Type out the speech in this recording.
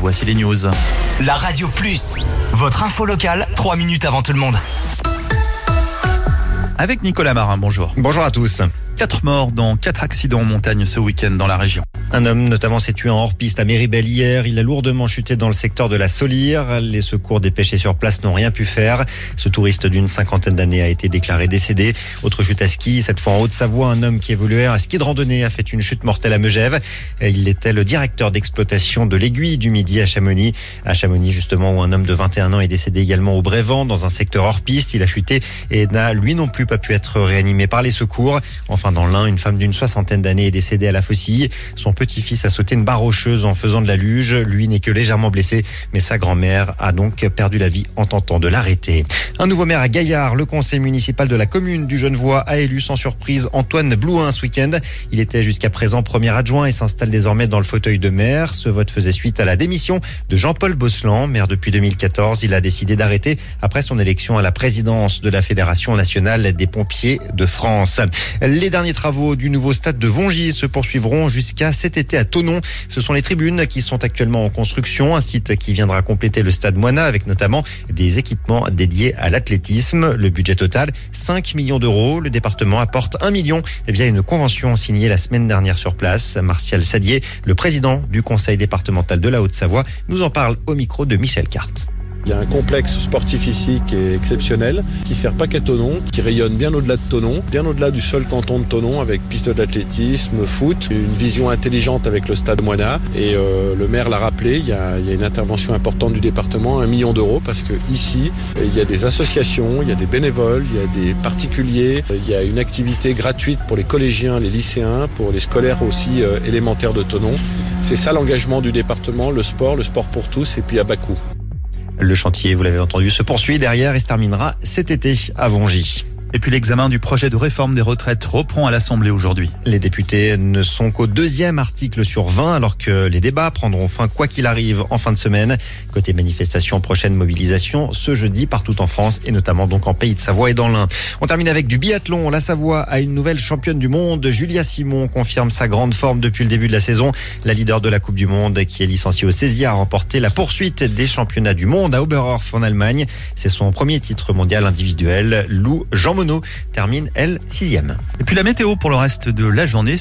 voici les news. La Radio Plus, votre info locale, 3 minutes avant tout le monde. Avec Nicolas Marin, bonjour. Bonjour à tous. 4 morts dans 4 accidents en montagne ce week-end dans la région. Un homme notamment s'est tué en hors-piste à Méribel hier. Il a lourdement chuté dans le secteur de la Solire. Les secours dépêchés sur place n'ont rien pu faire. Ce touriste d'une 50aine d'années a été déclaré décédé. Autre chute à ski, cette fois en Haute-Savoie. Un homme qui évoluait à ski de randonnée a fait une chute mortelle à Megève. Il était le directeur d'exploitation de l'Aiguille du Midi à Chamonix. À Chamonix, justement, où un homme de 21 ans est décédé également au Brévent, dans un secteur hors-piste. Il a chuté et n'a lui non plus pas pu être réanimé par les secours. Enfin, dans l'Ain, une femme d'une 60aine d'années est décédée à la Faucille. Son petit-fils a sauté une barre rocheuse en faisant de la luge. Lui n'est que légèrement blessé, mais sa grand-mère a donc perdu la vie en tentant de l'arrêter. Un nouveau maire à Gaillard. Le conseil municipal de la commune du Genevois a élu sans surprise Antoine Blouin ce week-end. Il était jusqu'à présent premier adjoint et s'installe désormais dans le fauteuil de maire. Ce vote faisait suite à la démission de Jean-Paul Bosselan, maire depuis 2014. Il a décidé d'arrêter après son élection à la présidence de la Fédération nationale des pompiers de France. Les derniers travaux du nouveau stade de Vongy se poursuivront jusqu'à cet été à Thonon. Ce sont les tribunes qui sont actuellement en construction, un site qui viendra compléter le stade Moina avec notamment des équipements dédiés à l'athlétisme. Le budget total, 5 millions d'euros. Le département apporte 1 million via une convention signée la semaine dernière sur place. Martial Sadier, le président du conseil départemental de la Haute-Savoie, nous en parle au micro de Michel Carte. Il y a un complexe sportif ici qui est exceptionnel, qui ne sert pas qu'à Thonon, qui rayonne bien au-delà de Thonon, bien au-delà du seul canton de Thonon, avec piste d'athlétisme, foot, une vision intelligente avec le stade Moina. Et le maire l'a rappelé, il y a une intervention importante du département, 1 million d'euros, parce que ici, il y a des associations, il y a des bénévoles, il y a des particuliers, il y a une activité gratuite pour les collégiens, les lycéens, pour les scolaires aussi élémentaires de Thonon. C'est ça l'engagement du département, le sport pour tous, et puis à bas coût. Le chantier, vous l'avez entendu, se poursuit derrière et se terminera cet été à Vongy. Et puis l'examen du projet de réforme des retraites reprend à l'Assemblée aujourd'hui. Les députés ne sont qu'au 2e article sur 20 alors que les débats prendront fin quoi qu'il arrive en fin de semaine. Côté manifestation, prochaine mobilisation ce jeudi partout en France et notamment donc en Pays de Savoie et dans l'Ain. On termine avec du biathlon. La Savoie a une nouvelle championne du monde. Julia Simon confirme sa grande forme depuis le début de la saison. La leader de la Coupe du Monde qui est licenciée au CESIA a remporté la poursuite des championnats du monde à Oberhof en Allemagne. C'est son premier titre mondial individuel. Lou Jean Monod termine, elle, 6e. Et puis la météo pour le reste de la journée.